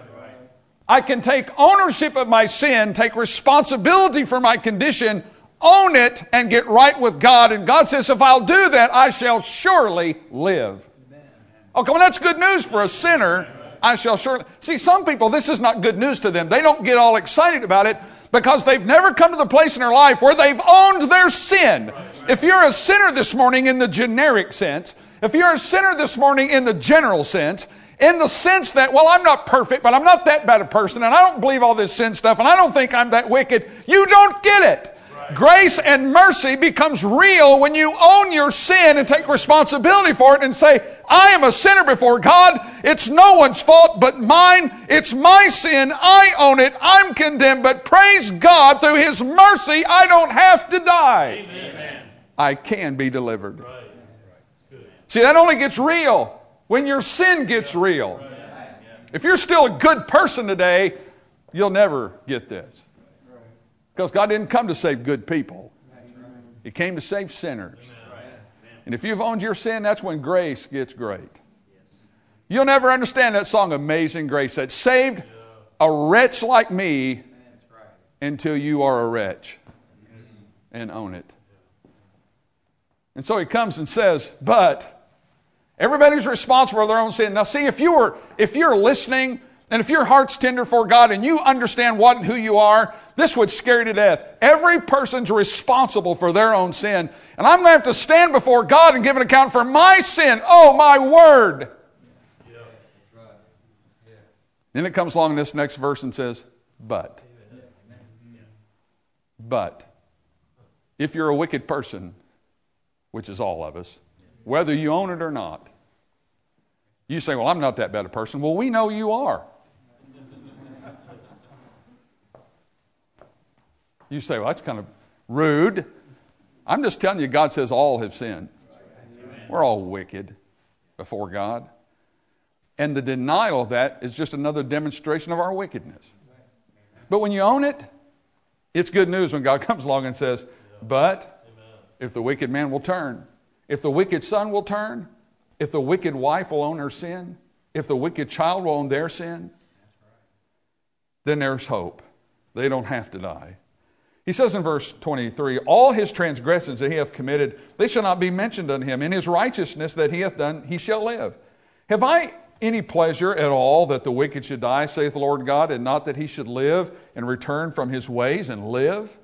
I can take ownership of my sin, take responsibility for my condition, own it, and get right with God. And God says, if I'll do that, I shall surely live. Oh, come on, that's good news for a sinner. I shall surely... See, some people, this is not good news to them. They don't get all excited about it because they've never come to the place in their life where they've owned their sin. If you're a sinner this morning in the generic sense, if you're a sinner this morning in the general sense, in the sense that, well, I'm not perfect, but I'm not that bad a person, and I don't believe all this sin stuff, and I don't think I'm that wicked, you don't get it. Grace and mercy becomes real when you own your sin and take responsibility for it and say, I am a sinner before God. It's no one's fault but mine. It's my sin. I own it. I'm condemned. But praise God, through His mercy, I don't have to die. Amen. I can be delivered. Right. See, that only gets real when your sin gets real. Right. If you're still a good person today, you'll never get this. Because God didn't come to save good people. He came to save sinners. And if you've owned your sin, that's when grace gets great. You'll never understand that song, Amazing Grace, that saved a wretch like me until you are a wretch and own it. And so he comes and says, but everybody's responsible for their own sin. Now see, if you were, if you're listening, and if your heart's tender for God and you understand what and who you are, this would scare you to death. Every person's responsible for their own sin. And I'm going to have to stand before God and give an account for my sin. Oh, my word. Yeah, that's right. Yeah. Then it comes along in this next verse and says, but. But. If you're a wicked person, which is all of us, whether you own it or not, you say, well, I'm not that bad a person. Well, we know you are. You say, well, that's kind of rude. I'm just telling you, God says all have sinned. We're all wicked before God. And the denial of that is just another demonstration of our wickedness. But when you own it, it's good news when God comes along and says, but if the wicked man will turn, if the wicked son will turn, if the wicked wife will own her sin, if the wicked child will own their sin, then there's hope. They don't have to die. He says in verse twenty-three, all his transgressions that he hath committed, they shall not be mentioned unto him. In his righteousness that he hath done, he shall live. Have I any pleasure at all that the wicked should die, saith the Lord God, and not that he should live and return from his ways and live?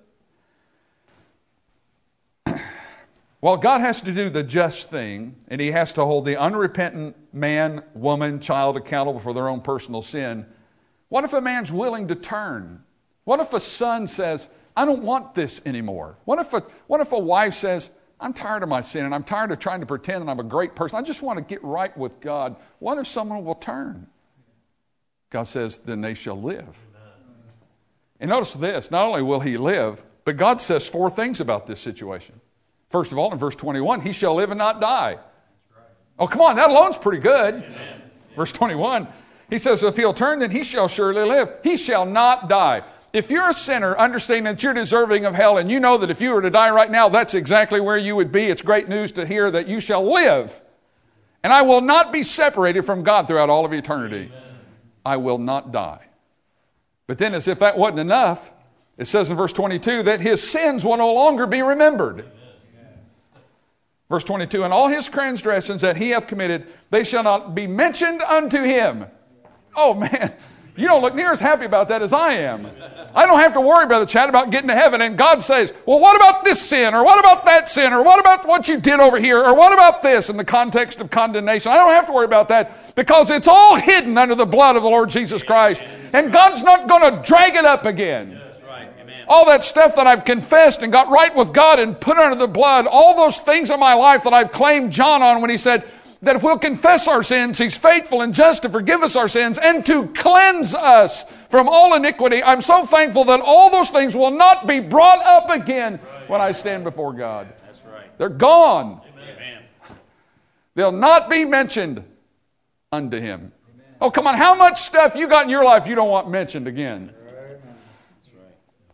Well, God has to do the just thing, and He has to hold the unrepentant man, woman, child accountable for their own personal sin. What if a man's willing to turn? What if a son says, I don't want this anymore? What if a, what if a wife says, I'm tired of my sin, and I'm tired of trying to pretend that I'm a great person. I just want to get right with God. What if someone will turn? God says, then they shall live. And notice this, not only will he live, but God says four things about this situation. First of all, in verse twenty-one, he shall live and not die. Oh, come on, that alone's pretty good. Amen. Verse twenty-one, He says, if he'll turn, then he shall surely live. He shall not die. If you're a sinner, understanding that you're deserving of hell, and you know that if you were to die right now, that's exactly where you would be. It's great news to hear that you shall live. And I will not be separated from God throughout all of eternity. Amen. I will not die. But then, as if that wasn't enough, it says in verse twenty-two that his sins will no longer be remembered. Amen. Verse twenty-two, and all his transgressions that he hath committed, they shall not be mentioned unto him. Oh man, you don't look near as happy about that as I am. I don't have to worry, Brother Chad, about getting to heaven. And God says, well, what about this sin? Or what about that sin? Or what about what you did over here? Or what about this in the context of condemnation? I don't have to worry about that because it's all hidden under the blood of the Lord Jesus Christ. And God's not going to drag it up again. All that stuff that I've confessed and got right with God and put under the blood, all those things in my life that I've claimed John on when he said, that if we'll confess our sins, He's faithful and just to forgive us our sins and to cleanse us from all iniquity. I'm so thankful that all those things will not be brought up again when I stand before God. That's right. They're gone. Amen. They'll not be mentioned unto Him. Amen. Oh, come on. How much stuff you got in your life you don't want mentioned again? That's right.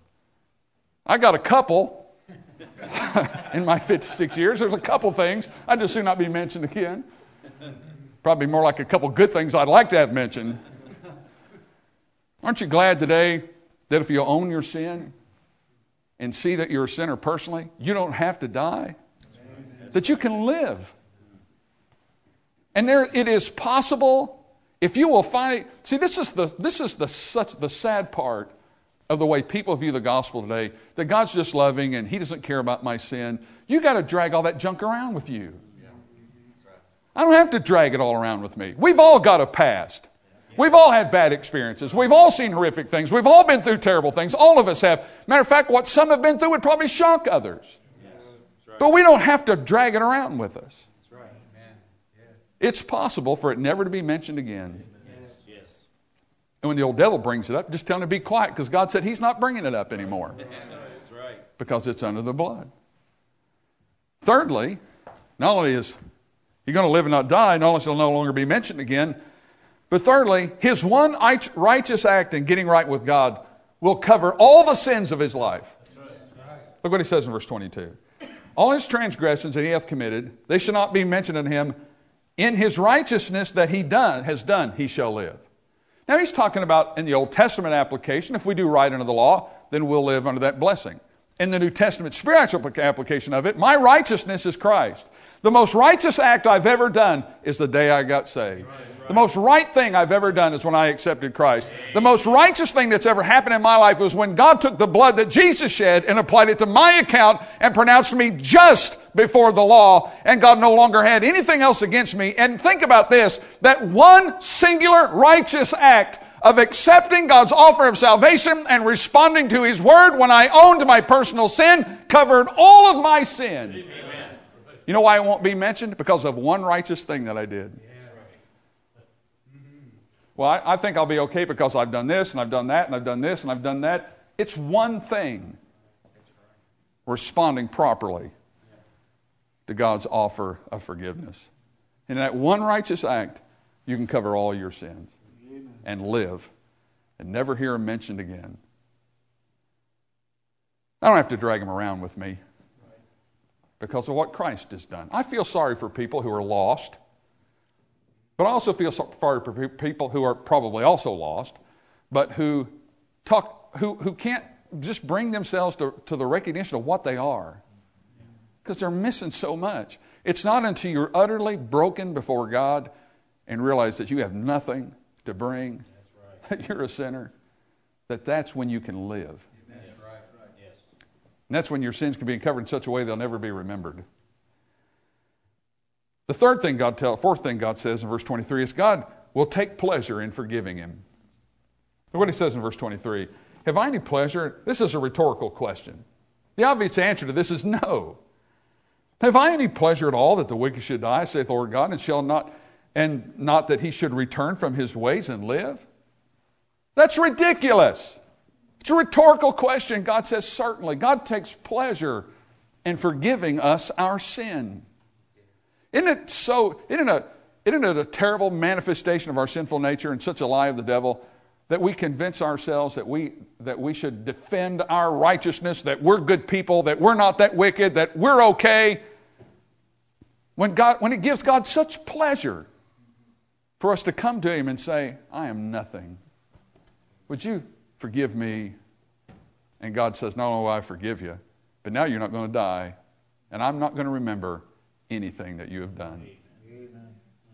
I got a couple. In my fifty-six years, there's a couple things I'd just soon not be mentioned again. Probably more like a couple good things I'd like to have mentioned. Aren't you glad today that if you own your sin and see that you're a sinner personally, you don't have to die? That you can live. And there it is possible if you will find. See, this is the this is the such the sad part of the way people view the gospel today, that God's just loving and He doesn't care about my sin. You got to drag all that junk around with you. Yeah. Right. I don't have to drag it all around with me. We've all got a past. Yeah. We've all had bad experiences. We've all seen horrific things. We've all been through terrible things. All of us have. Matter of fact, what some have been through would probably shock others. Yes. Right. But we don't have to drag it around with us. That's right. Yes. It's possible for it never to be mentioned again. And when the old devil brings it up, just tell him to be quiet because God said He's not bringing it up anymore. That's right. Because it's under the blood. Thirdly, not only is He going to live and not die, not only shall no longer be mentioned again, but thirdly, His one righteous act in getting right with God will cover all the sins of His life. Look what He says in verse twenty-two. All His transgressions that He hath committed, they shall not be mentioned in Him. In His righteousness that He done has done, He shall live. Now he's talking about in the Old Testament application, if we do right under the law, then we'll live under that blessing. In the New Testament spiritual application of it, my righteousness is Christ. The most righteous act I've ever done is the day I got saved. Right, right. The most right thing I've ever done is when I accepted Christ. The most righteous thing that's ever happened in my life was when God took the blood that Jesus shed and applied it to my account and pronounced me just before the law, and God no longer had anything else against me. And think about this, that one singular righteous act of accepting God's offer of salvation and responding to His word when I owned my personal sin covered all of my sin. Amen. You know why it won't be mentioned? Because of one righteous thing that I did. Well, I, I think I'll be okay because I've done this and I've done that and I've done this and I've done that. It's one thing. Responding properly to God's offer of forgiveness. And in that one righteous act, you can cover all your sins and live and never hear them mentioned again. I don't have to drag them around with me because of what Christ has done. I feel sorry for people who are lost, but I also feel sorry for people who are probably also lost, but who talk, who, who can't just bring themselves to, to the recognition of what they are because they're missing so much. It's not until you're utterly broken before God and realize that you have nothing to bring, right, that you're a sinner, that that's when you can live. That's right, right. Yes. And that's when your sins can be covered in such a way they'll never be remembered. The third thing God tell, fourth thing God says in verse twenty-three is God will take pleasure in forgiving him. Look what He says in verse twenty-three. Have I any pleasure? This is a rhetorical question. The obvious answer to this is no. Have I any pleasure at all that the wicked should die, saith the Lord God, and shall not, and not that he should return from his ways and live? That's ridiculous. It's a rhetorical question. God says certainly. God takes pleasure in forgiving us our sin. Isn't it so, isn't it a, Isn't it a terrible manifestation of our sinful nature and such a lie of the devil that we convince ourselves that we, that we should defend our righteousness, that we're good people, that we're not that wicked, that we're okay, when, God, when it gives God such pleasure for us to come to Him and say, I am nothing. Would you forgive me? And God says, not only will I forgive you, but now you're not going to die, and I'm not going to remember anything that you have done. Amen.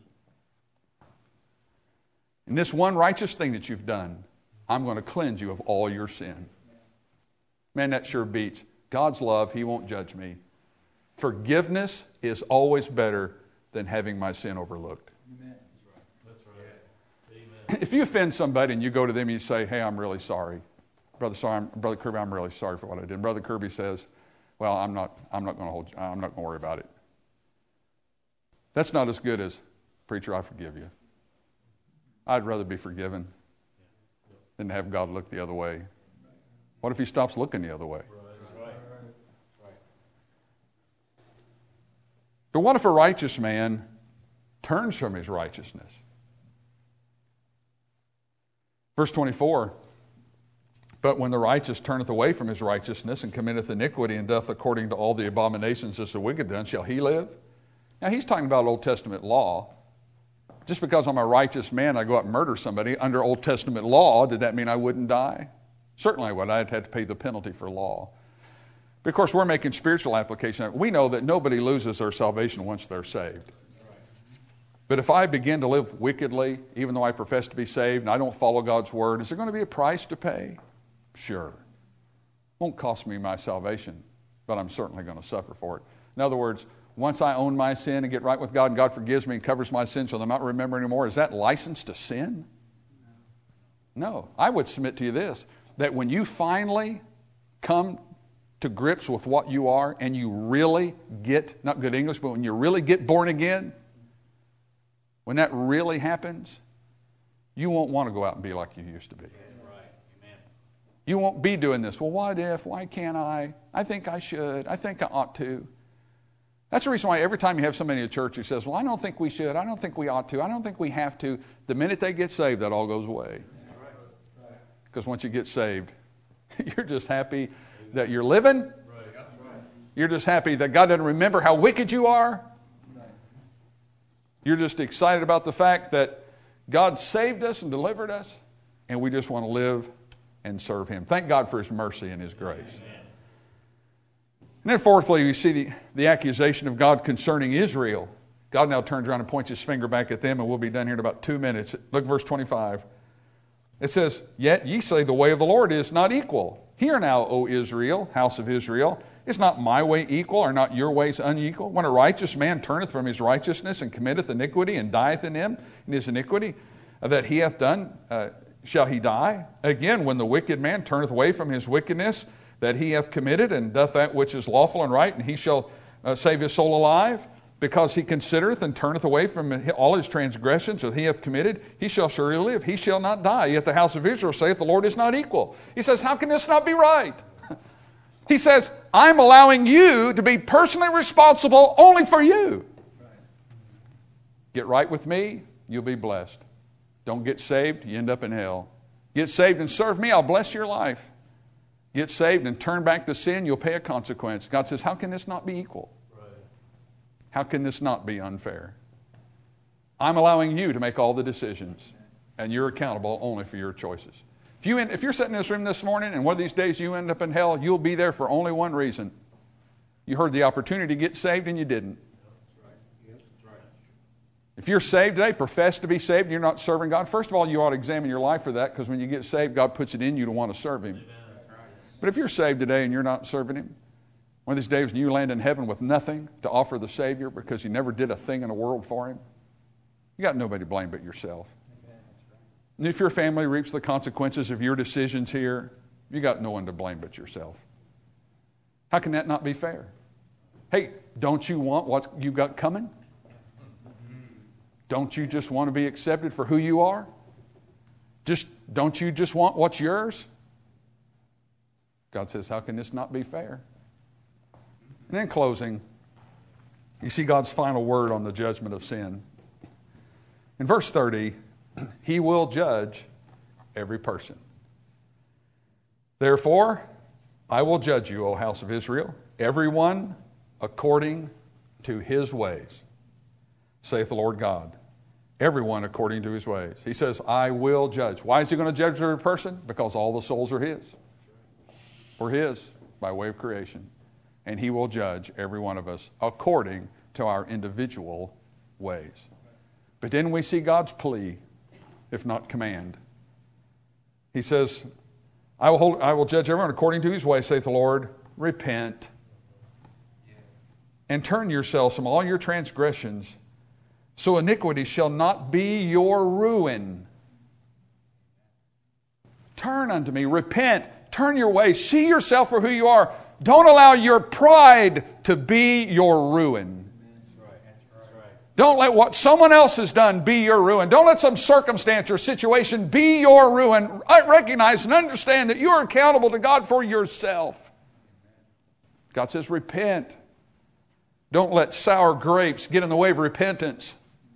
And this one righteous thing that you've done, I'm going to cleanse you of all your sin. Man, that sure beats. God's love, He won't judge me. Forgiveness is always better than having my sin overlooked. Amen. That's right. Amen. If you offend somebody and you go to them and you say, hey, I'm really sorry. Brother, sorry, I'm, Brother Kirby, I'm really sorry for what I did. And Brother Kirby says, well, I'm not, I'm not going to hold you, I'm not going to worry about it. That's not as good as, preacher, I forgive you. I'd rather be forgiven than to have God look the other way. What if He stops looking the other way? But what if a righteous man turns from his righteousness? Verse twenty-four, but when the righteous turneth away from his righteousness and committeth iniquity and doth according to all the abominations of the wicked done, shall he live? Now he's talking about Old Testament law. Just because I'm a righteous man, I go out and murder somebody under Old Testament law, did that mean I wouldn't die? Certainly I would. I'd have to pay the penalty for law. But of course, we're making spiritual application. We know that nobody loses their salvation once they're saved. But if I begin to live wickedly, even though I profess to be saved and I don't follow God's word, is there going to be a price to pay? Sure. Won't cost me my salvation, but I'm certainly going to suffer for it. In other words, once I own my sin and get right with God and God forgives me and covers my sin so that I'm not remembering anymore, is that license to sin? No. I would submit to you this, that when you finally come to grips with what you are and you really get, not good English, but when you really get born again, when that really happens, you won't want to go out and be like you used to be. You won't be doing this. Well, what if? Why can't I? I think I should. I think I ought to. That's the reason why every time you have somebody in a church who says, well, I don't think we should. I don't think we ought to. I don't think we have to. The minute they get saved, that all goes away. Because once you get saved, you're just happy that you're living. You're just happy that God doesn't remember how wicked you are. You're just excited about the fact that God saved us and delivered us, and we just want to live and serve Him. Thank God for His mercy and His grace. Amen. And then fourthly, we see the, the accusation of God concerning Israel. God now turns around and points His finger back at them, and we'll be done here in about two minutes. Look, verse twenty-five. It says, yet ye say the way of the Lord is not equal. Hear now, O Israel, house of Israel, is not my way equal, or not your ways unequal? When a righteous man turneth from his righteousness and committeth iniquity and dieth in him, in his iniquity that he hath done, uh, shall he die? Again, when the wicked man turneth away from his wickedness that he hath committed and doth that which is lawful and right, and he shall uh, save his soul alive, because he considereth and turneth away from all his transgressions that he hath committed, he shall surely live. He shall not die. Yet the house of Israel saith, the Lord is not equal. He says, how can this not be right? He says, I'm allowing you to be personally responsible only for you. Get right with me, you'll be blessed. Don't get saved, you end up in hell. Get saved and serve me, I'll bless your life. Get saved and turn back to sin, you'll pay a consequence. God says, how can this not be equal? Right. How can this not be unfair? I'm allowing you to make all the decisions, and you're accountable only for your choices. If, you, if you're sitting in this room this morning and one of these days you end up in hell, you'll be there for only one reason. You heard the opportunity to get saved and you didn't. If you're saved today, profess to be saved, and you're not serving God, first of all, you ought to examine your life for that, because when you get saved, God puts it in you to want to serve Him. But if you're saved today and you're not serving Him, one of these days when you land in heaven with nothing to offer the Savior because you never did a thing in the world for Him, you got nobody to blame but yourself. And if your family reaps the consequences of your decisions here, you got no one to blame but yourself. How can that not be fair? Hey, don't you want what you got coming? Don't you just want to be accepted for who you are? Just don't you just want what's yours? God says, how can this not be fair? And in closing, you see God's final word on the judgment of sin. In verse thirty, he will judge every person. Therefore, I will judge you, O house of Israel, everyone according to his ways, saith the Lord God. Everyone according to his ways. He says, I will judge. Why is he going to judge every person? Because all the souls are his. We're his by way of creation. And he will judge every one of us according to our individual ways. But then we see God's plea, if not command. He says, I will, hold, I will judge everyone according to his ways, saith the Lord. Repent and turn yourselves from all your transgressions, so iniquity shall not be your ruin. Turn unto me, repent, turn your way, see yourself for who you are. Don't allow your pride to be your ruin. That's right. That's right. Don't let what someone else has done be your ruin. Don't let some circumstance or situation be your ruin. I recognize and understand that you are accountable to God for yourself. God says, repent. Don't let sour grapes get in the way of repentance.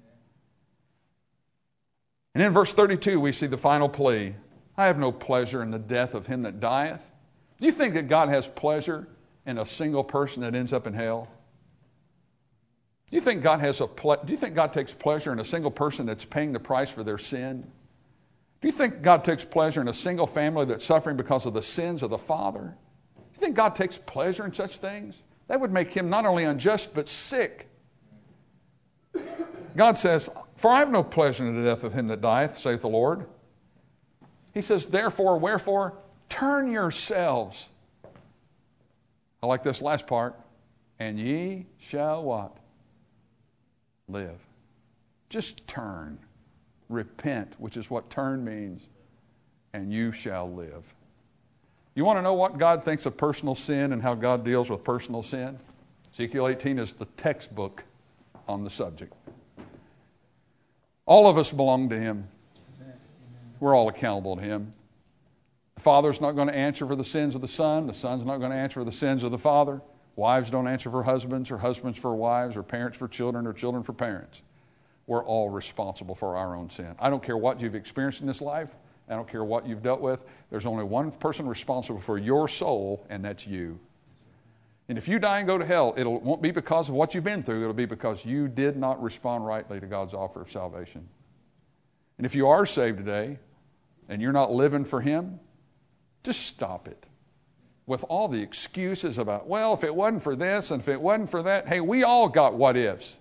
And in verse thirty-two, we see the final plea. I have no pleasure in the death of him that dieth. Do you think that God has pleasure in a single person that ends up in hell? Do you think God has a ple- Do you think God takes pleasure in a single person that's paying the price for their sin? Do you think God takes pleasure in a single family that's suffering because of the sins of the father? Do you think God takes pleasure in such things? That would make him not only unjust but sick. God says, for I have no pleasure in the death of him that dieth, saith the Lord. He says, therefore, wherefore, turn yourselves. I like this last part. And ye shall what? Live. Just turn. Repent, which is what turn means. And you shall live. You want to know what God thinks of personal sin and how God deals with personal sin? Ezekiel eighteen is the textbook on the subject. All of us belong to him. We're all accountable to him. The Father's not going to answer for the sins of the Son. The Son's not going to answer for the sins of the Father. Wives don't answer for husbands, or husbands for wives, or parents for children, or children for parents. We're all responsible for our own sin. I don't care what you've experienced in this life. I don't care what you've dealt with. There's only one person responsible for your soul, and that's you. And if you die and go to hell, it won't be because of what you've been through. It'll be because you did not respond rightly to God's offer of salvation. And if you are saved today and you're not living for him, just stop it. With all the excuses about, well, if it wasn't for this and if it wasn't for that, hey, we all got what ifs.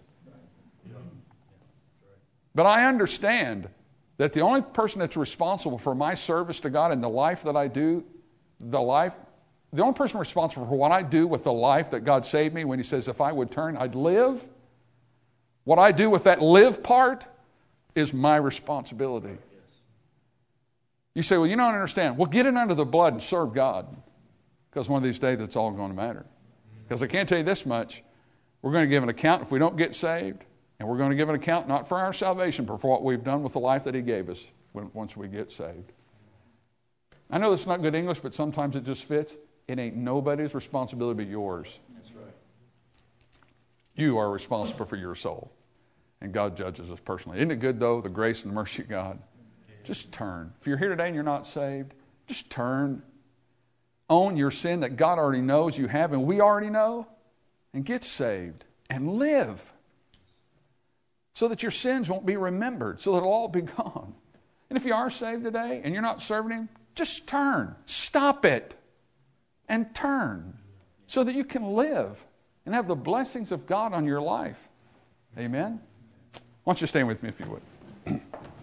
But I understand that the only person that's responsible for my service to God and the life that I do, the life, the only person responsible for what I do with the life that God saved me when he says if I would turn, I'd live, what I do with that live part is my responsibility. You say, well, you don't understand. Well, get it under the blood and serve God. Because one of these days it's all going to matter. Because I can't tell you this much. We're going to give an account if we don't get saved. And we're going to give an account not for our salvation, but for what we've done with the life that he gave us when, once we get saved. I know that's not good English, but sometimes it just fits. It ain't nobody's responsibility but yours. That's right. You are responsible for your soul. And God judges us personally. Isn't it good, though, the grace and the mercy of God? Just turn. If you're here today and you're not saved, just turn. Own your sin that God already knows you have and we already know, and get saved and live so that your sins won't be remembered, so that it'll all be gone. And if you are saved today and you're not serving him, just turn. Stop it and turn so that you can live and have the blessings of God on your life. Amen? Why don't you stand with me if you would.